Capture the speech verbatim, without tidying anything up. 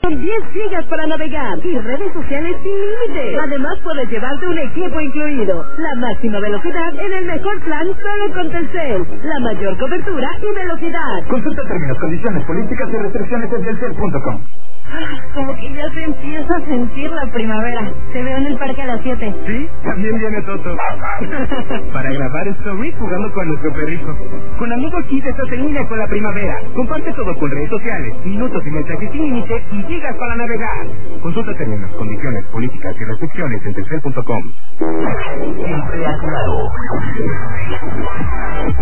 Con diez gigas para navegar y redes sociales sin límite. Además puedes llevarte un equipo incluido. La máxima velocidad en el mejor plan solo con Telcel. La mayor cobertura y velocidad. Consulta términos, condiciones, políticas y restricciones en telcel punto com. Como que ya se empieza a sentir la primavera. Te veo en el parque a las siete. Sí, también viene Toto. Para grabar stories jugando con nuestro perrito. Con amigos sí estás en línea con la primavera. Comparte todo con redes sociales, minutos y mensajes sin límite y gigas para navegar. Consulta términos, condiciones, políticas y restricciones en telcel punto com. Siempre a tu lado.